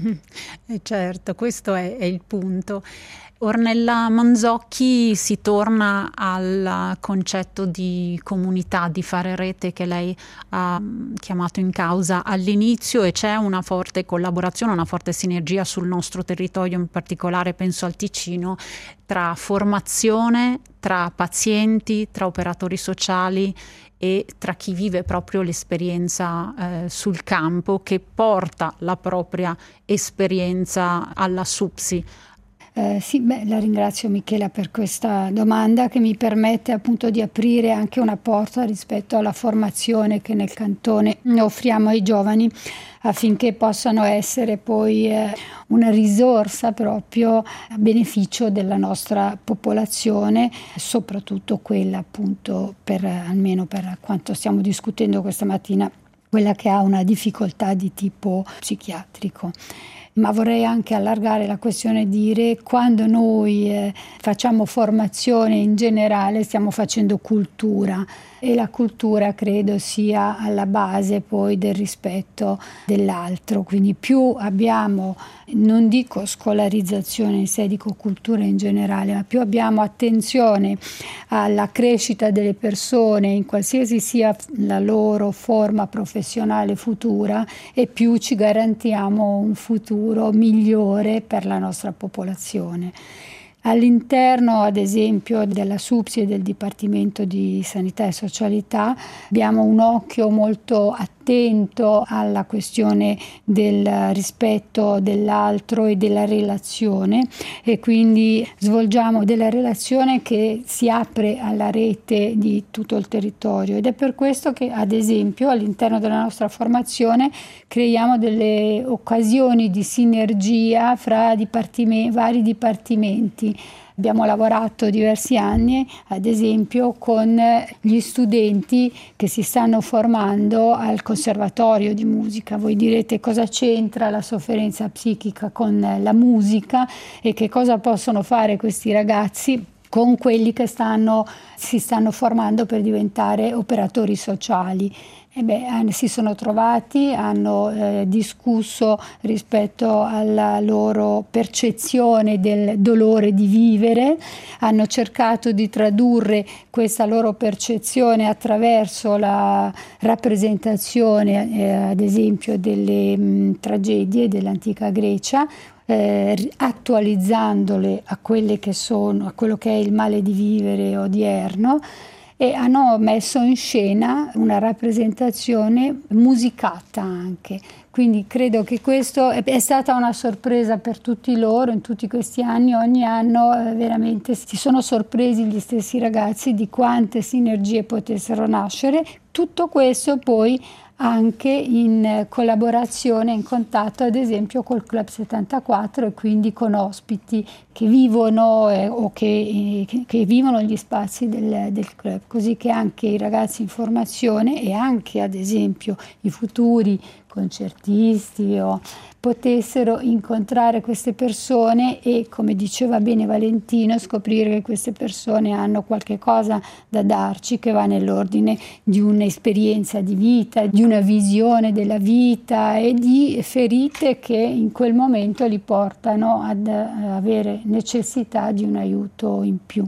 Eh certo, questo è, è il punto. Ornella Manzocchi, si torna al concetto di comunità, di fare rete, che lei ha chiamato in causa all'inizio, e c'è una forte collaborazione, una forte sinergia sul nostro territorio, in particolare penso al Ticino, tra formazione, tra pazienti, tra operatori sociali e tra chi vive proprio l'esperienza eh, sul campo, che porta la propria esperienza alla SUPSI. Eh, sì, beh, la ringrazio Michela per questa domanda, che mi permette appunto di aprire anche una porta rispetto alla formazione che nel cantone offriamo ai giovani, affinché possano essere poi eh, una risorsa proprio a beneficio della nostra popolazione, soprattutto quella appunto, per almeno per quanto stiamo discutendo questa mattina, quella che ha una difficoltà di tipo psichiatrico. Ma vorrei anche allargare la questione e dire: quando noi eh, facciamo formazione in generale stiamo facendo cultura, e la cultura credo sia alla base poi del rispetto dell'altro, quindi più abbiamo, non dico scolarizzazione in sé, dico cultura in generale, ma più abbiamo attenzione alla crescita delle persone in qualsiasi sia la loro forma professionale futura, e più ci garantiamo un futuro migliore per la nostra popolazione. All'interno, ad esempio, della SUPSI e del Dipartimento di Sanità e Socialità abbiamo un occhio molto attento alla questione del rispetto dell'altro e della relazione, e quindi svolgiamo della relazione che si apre alla rete di tutto il territorio, ed è per questo che, ad esempio, all'interno della nostra formazione creiamo delle occasioni di sinergia fra dipartime- vari dipartimenti. Abbiamo lavorato diversi anni, ad esempio, con gli studenti che si stanno formando al Conservatorio di Musica. Voi direte: cosa c'entra la sofferenza psichica con la musica, e che cosa possono fare questi ragazzi con quelli che stanno, si stanno formando per diventare operatori sociali? E beh, si sono trovati, hanno eh, discusso rispetto alla loro percezione del dolore di vivere, hanno cercato di tradurre questa loro percezione attraverso la rappresentazione, eh, ad esempio, delle mh, tragedie dell'antica Grecia, eh, attualizzandole a quelle che sono, a quello che è il male di vivere odierno, e hanno messo in scena una rappresentazione musicata anche. Quindi credo che questo è, è stata una sorpresa per tutti loro in tutti questi anni. Ogni anno eh, veramente si sono sorpresi gli stessi ragazzi di quante sinergie potessero nascere. Tutto questo poi anche in collaborazione, in contatto ad esempio col Club settantaquattro, e quindi con ospiti che vivono eh, o che, eh, che, che vivono gli spazi del, del club, così che anche i ragazzi in formazione e anche ad esempio i futuri concertisti o potessero incontrare queste persone e, come diceva bene Valentino, scoprire che queste persone hanno qualche cosa da darci che va nell'ordine di un'esperienza di vita, di una visione della vita e di ferite che in quel momento li portano ad avere necessità di un aiuto in più.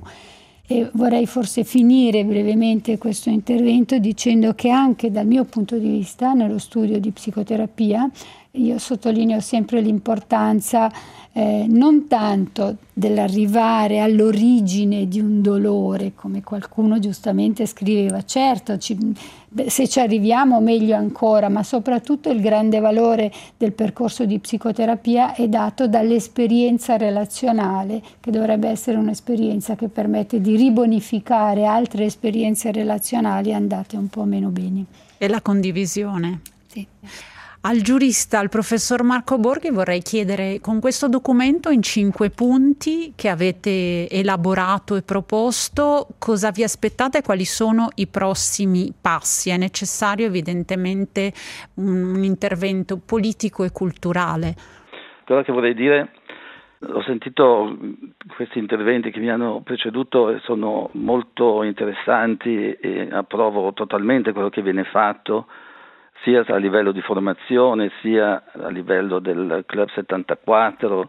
E vorrei forse finire brevemente questo intervento dicendo che anche dal mio punto di vista, nello studio di psicoterapia, io sottolineo sempre l'importanza eh, non tanto dell'arrivare all'origine di un dolore, come qualcuno giustamente scriveva. Certo, ci, se ci arriviamo meglio ancora, ma soprattutto il grande valore del percorso di psicoterapia è dato dall'esperienza relazionale, che dovrebbe essere un'esperienza che permette di ribonificare altre esperienze relazionali andate un po' meno bene. E la condivisione. Sì. Al giurista, al professor Marco Borghi, vorrei chiedere, con questo documento in cinque punti che avete elaborato e proposto, cosa vi aspettate e quali sono i prossimi passi? È necessario evidentemente un, un intervento politico e culturale. Quello che vorrei dire, ho sentito questi interventi che mi hanno preceduto e sono molto interessanti e approvo totalmente quello che viene fatto, sia a livello di formazione, sia a livello del Club settantaquattro,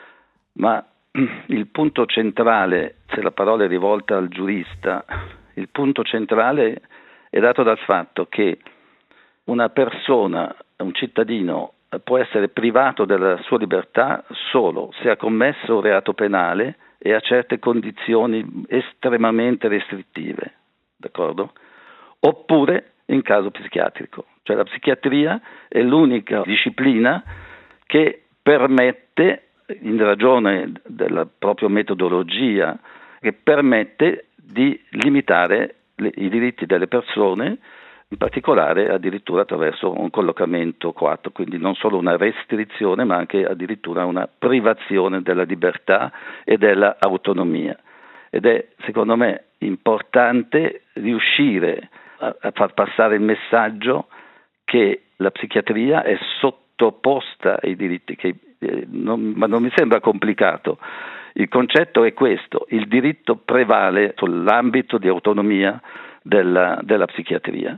ma il punto centrale, se la parola è rivolta al giurista, il punto centrale è dato dal fatto che una persona, un cittadino, può essere privato della sua libertà solo se ha commesso un reato penale e a certe condizioni estremamente restrittive, d'accordo? Oppure in caso psichiatrico. Cioè la psichiatria è l'unica disciplina che permette, in ragione della propria metodologia, che permette di limitare le, i diritti delle persone, in particolare addirittura attraverso un collocamento quattro, quindi non solo una restrizione ma anche addirittura una privazione della libertà e dell'autonomia. Ed è secondo me importante riuscire a, a far passare il messaggio che la psichiatria è sottoposta ai diritti, che, eh, non, ma non mi sembra complicato. Il concetto è questo: il diritto prevale sull'ambito di autonomia della, della psichiatria.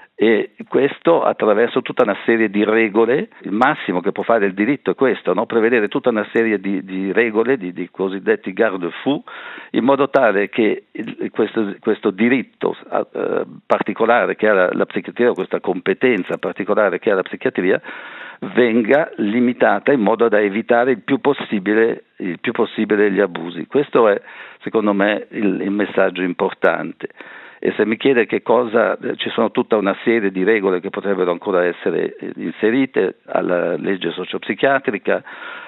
E questo attraverso tutta una serie di regole. Il massimo che può fare il diritto è questo, no? Prevedere tutta una serie di, di regole, di, di cosiddetti garde-fou, in modo tale che il, questo, questo diritto eh, particolare che ha la, la psichiatria, questa competenza particolare che ha la psichiatria, venga limitata in modo da evitare il più possibile, il più possibile gli abusi. Questo è, secondo me, il, il messaggio importante. E se mi chiede che cosa, ci sono tutta una serie di regole che potrebbero ancora essere inserite alla legge sociopsichiatrica.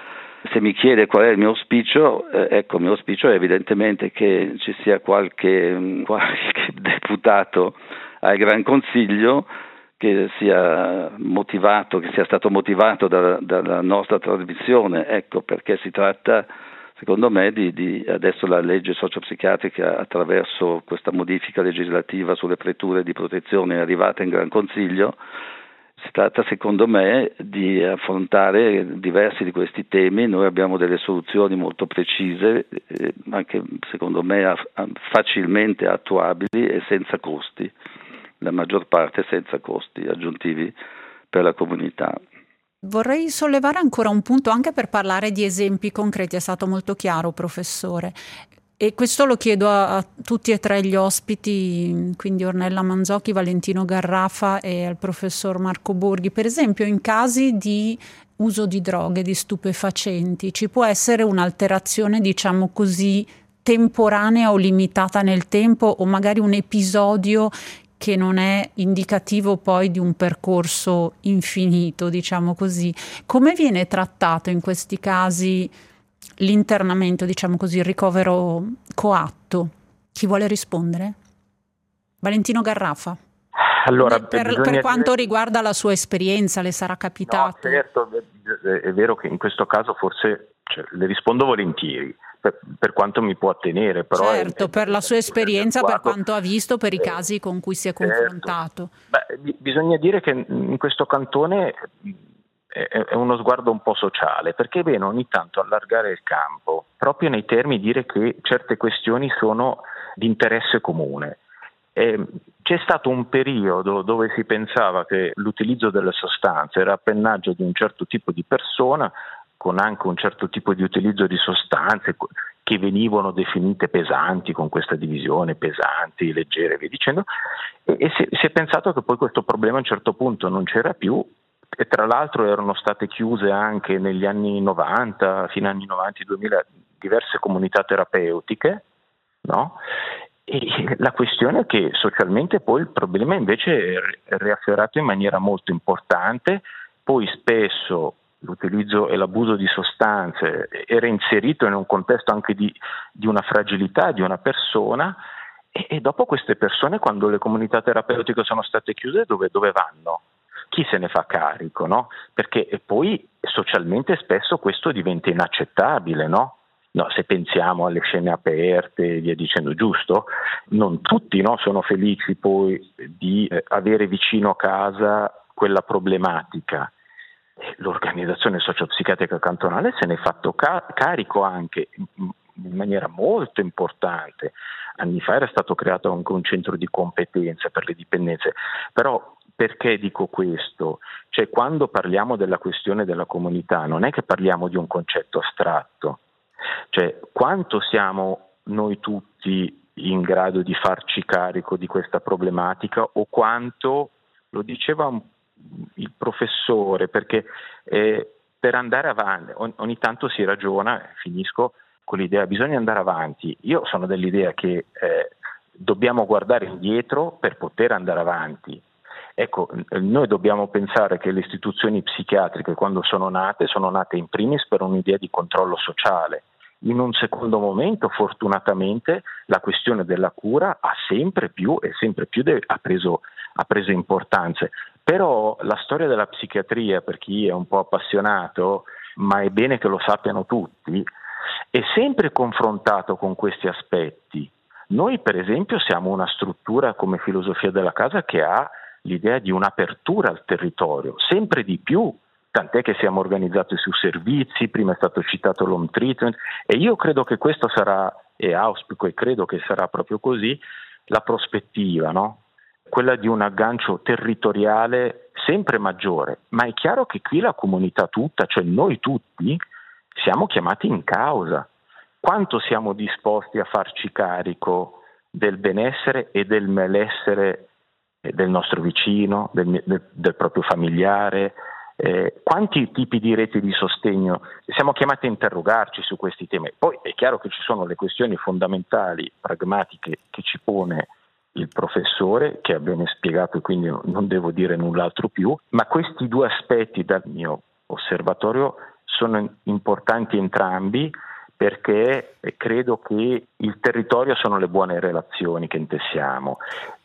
Se mi chiede qual è il mio auspicio, eh, ecco, il mio auspicio è evidentemente che ci sia qualche, qualche deputato al Gran Consiglio che sia motivato, che sia stato motivato da, dalla nostra trasmissione, ecco, perché si tratta, secondo me, di, di adesso la legge sociopsichiatrica, attraverso questa modifica legislativa sulle preture di protezione è arrivata in Gran Consiglio. Si tratta, secondo me, di affrontare diversi di questi temi. Noi abbiamo delle soluzioni molto precise, eh, anche secondo me a, a, facilmente attuabili e senza costi, la maggior parte senza costi aggiuntivi per la comunità. Vorrei sollevare ancora un punto anche per parlare di esempi concreti, è stato molto chiaro, professore, e questo lo chiedo a, a tutti e tre gli ospiti, quindi Ornella Manzocchi, Valentino Garraffa e al professor Marco Borghi. Per esempio, in casi di uso di droghe, di stupefacenti, ci può essere un'alterazione, diciamo così, temporanea o limitata nel tempo, o magari un episodio che non è indicativo poi di un percorso infinito, diciamo così. Come viene trattato in questi casi l'internamento, diciamo così, il ricovero coatto? Chi vuole rispondere? Valentino Garraffa. Allora, per, per quanto dire... riguarda la sua esperienza, le sarà capitato? No, certo, è vero che in questo caso forse, cioè, le rispondo volentieri. Per, per quanto mi può attenere, però certo, è, per la sua esperienza, per quanto ha visto, per i eh, casi con cui si è certo. confrontato. Beh, bisogna dire che in questo cantone è, è uno sguardo un po' sociale, perché è bene ogni tanto allargare il campo, proprio nei termini dire che certe questioni sono di interesse comune. Eh, c'è stato un periodo dove si pensava che l'utilizzo delle sostanze era appennaggio di un certo tipo di persona, con anche un certo tipo di utilizzo di sostanze che venivano definite pesanti, con questa divisione, pesanti, leggere, via dicendo, e, e si, si è pensato che poi questo problema a un certo punto non c'era più, e tra l'altro erano state chiuse anche negli anni novanta, fino agli anni novanta, duemila, diverse comunità terapeutiche, no? E la questione è che socialmente poi il problema invece è riafferrato in maniera molto importante, poi spesso l'utilizzo e l'abuso di sostanze era inserito in un contesto anche di, di una fragilità di una persona, e, e dopo queste persone, quando le comunità terapeutiche sono state chiuse, dove, dove vanno? Chi se ne fa carico, no? Perché e poi socialmente spesso questo diventa inaccettabile, no? No, se pensiamo alle scene aperte e via dicendo, giusto? Non tutti, no, sono felici poi di eh, avere vicino a casa quella problematica. L'organizzazione sociopsichiatrica cantonale se ne è fatto ca- carico anche in, in maniera molto importante. Anni fa era stato creato anche un centro di competenza per le dipendenze, però perché dico questo? Cioè, quando parliamo della questione della comunità non è che parliamo di un concetto astratto, cioè quanto siamo noi tutti in grado di farci carico di questa problematica, o quanto, lo diceva un il professore, perché eh, per andare avanti ogni, ogni tanto si ragiona, finisco con l'idea, bisogna andare avanti. Io sono dell'idea che eh, dobbiamo guardare indietro per poter andare avanti. Ecco, noi dobbiamo pensare che le istituzioni psichiatriche, quando sono nate, sono nate in primis per un'idea di controllo sociale. In un secondo momento, fortunatamente, la questione della cura ha sempre più e sempre più de- ha preso, ha preso importanza. Però la storia della psichiatria, per chi è un po' appassionato, ma è bene che lo sappiano tutti, è sempre confrontato con questi aspetti. Noi, per esempio, siamo una struttura come Filosofia della Casa che ha l'idea di un'apertura al territorio, sempre di più, tant'è che siamo organizzati su servizi, prima è stato citato l'home treatment, e io credo che questo sarà, e auspico e credo che sarà proprio così, la prospettiva, no? Quella di un aggancio territoriale sempre maggiore, ma è chiaro che qui la comunità tutta, cioè noi tutti, siamo chiamati in causa. Quanto siamo disposti a farci carico del benessere e del malessere del nostro vicino, del, del, del proprio familiare? Eh, quanti tipi di reti di sostegno? Siamo chiamati a interrogarci su questi temi. Poi è chiaro che ci sono le questioni fondamentali, pragmatiche, che ci pone il professore, che ha bene spiegato e quindi non devo dire null'altro più, ma questi due aspetti dal mio osservatorio sono importanti entrambi, perché credo che il territorio sono le buone relazioni che intessiamo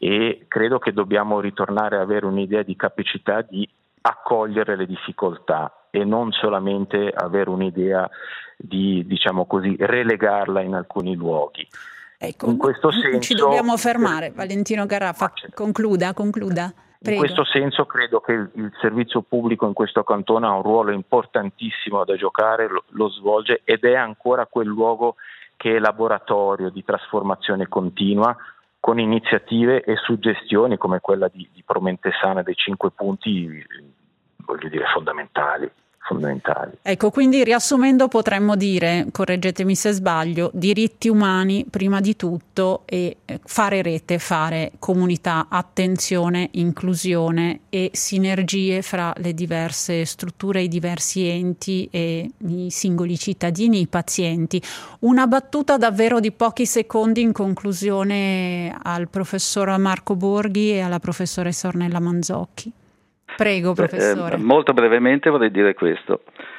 e credo che dobbiamo ritornare ad avere un'idea di capacità di accogliere le difficoltà e non solamente avere un'idea di, diciamo così, relegarla in alcuni luoghi. Ecco, in questo senso ci dobbiamo fermare. Valentino Garraffa, concluda, concluda. Prego. In questo senso credo che il, il servizio pubblico in questo cantone ha un ruolo importantissimo da giocare, lo, lo svolge ed è ancora quel luogo che è laboratorio di trasformazione continua, con iniziative e suggestioni come quella di, di Promentesana dei cinque punti, voglio dire, fondamentali. fondamentali. Ecco, quindi riassumendo potremmo dire, correggetemi se sbaglio, diritti umani prima di tutto e fare rete, fare comunità, attenzione, inclusione e sinergie fra le diverse strutture, i diversi enti e i singoli cittadini, i pazienti. Una battuta davvero di pochi secondi in conclusione al professor Marco Borghi e alla professoressa Ornella Manzocchi. Prego, professore. Eh, molto brevemente vorrei dire questo,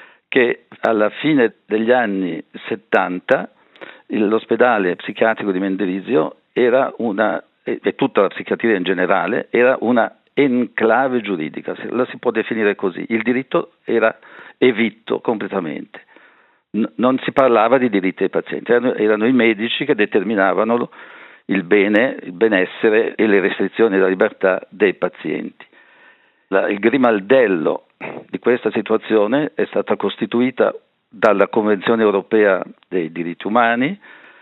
che alla fine degli anni settanta l'ospedale psichiatrico di Mendrisio era una, e, e tutta la psichiatria in generale, era una enclave giuridica, la si può definire così. Il diritto era evitto completamente. N- non si parlava di diritti dei pazienti, erano, erano i medici che determinavano il bene, il benessere e le restrizioni della libertà dei pazienti. La, il grimaldello di questa situazione è stata costituita dalla Convenzione Europea dei diritti umani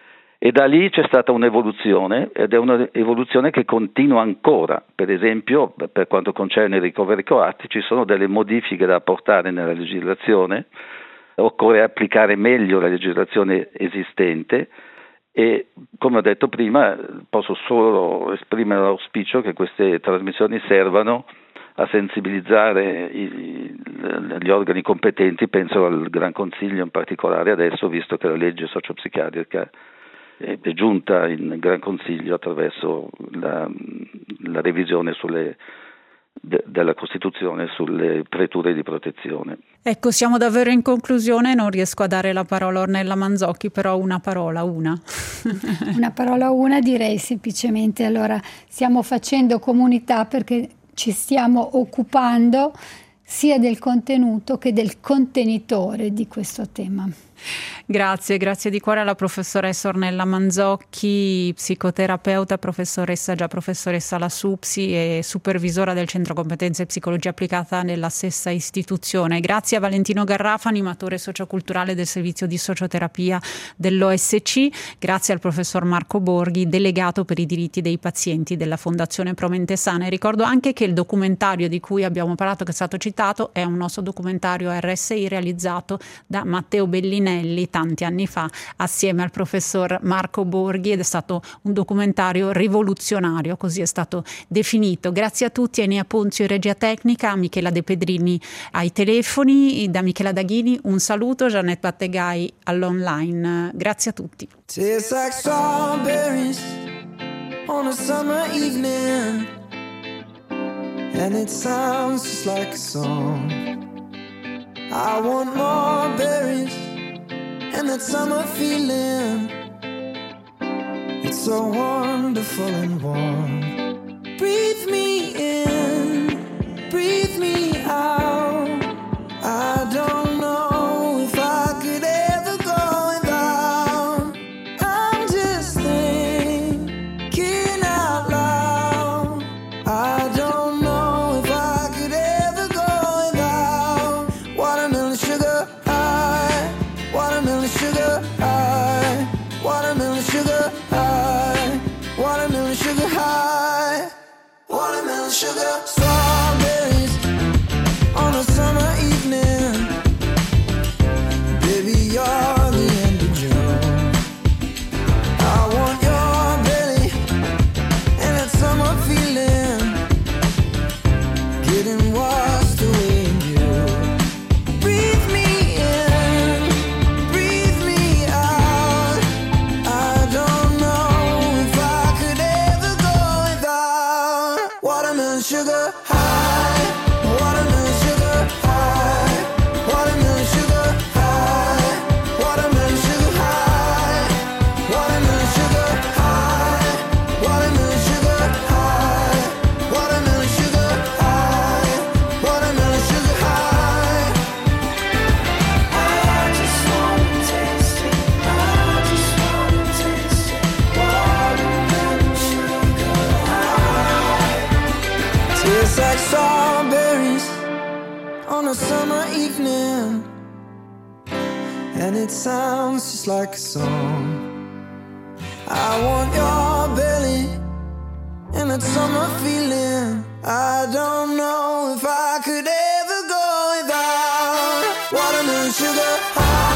e da lì c'è stata un'evoluzione ed è un'evoluzione che continua ancora. Per esempio, per quanto concerne i ricoveri coatti, ci sono delle modifiche da apportare nella legislazione, occorre applicare meglio la legislazione esistente e, come ho detto prima, posso solo esprimere l'auspicio che queste trasmissioni servano a sensibilizzare i, gli organi competenti, penso al Gran Consiglio in particolare adesso, visto che la legge sociopsichiatrica è, è giunta in Gran Consiglio attraverso la, la revisione sulle, de, della Costituzione sulle preture di protezione. Ecco, siamo davvero in conclusione, non riesco a dare la parola a Ornella Manzocchi, però una parola, una. Una parola, una, direi semplicemente, allora, stiamo facendo comunità perché ci stiamo occupando sia del contenuto che del contenitore di questo tema. Grazie, grazie di cuore alla professoressa Ornella Manzocchi, psicoterapeuta, professoressa, già professoressa alla SUPSI e supervisora del Centro Competenze e Psicologia Applicata nella stessa istituzione. Grazie a Valentino Garraffa, animatore socioculturale del servizio di socioterapia dell'O S C. Grazie al professor Marco Borghi, delegato per i diritti dei pazienti della Fondazione Promentesana. E ricordo anche che il documentario di cui abbiamo parlato, che è stato citato, è un nostro documentario R S I realizzato da Matteo Bellinelli tanti anni fa assieme al professor Marco Borghi ed è stato un documentario rivoluzionario, così è stato definito. Grazie a tutti, a Enea Ponzio in regia tecnica, a Michela De Pedrini ai telefoni, da Michela Daghini un saluto, Jeanette Battegai all'online. Grazie a tutti. Tastes like strawberries on a summer evening and it sounds just like a song. I want more berries and that summer feeling, it's so wonderful and warm. Breathe me in, breathe me out. I don't know if I could ever go without. I'm just thinking out loud. I don't know if I could ever go without watermelon sugar high, watermelon sugar high, watermelon sugar high, watermelon sugar strawberries on a summer evening, and it sounds just like a song. I want your belly and that summer feeling. I don't know if I could ever go without watermelon sugar high.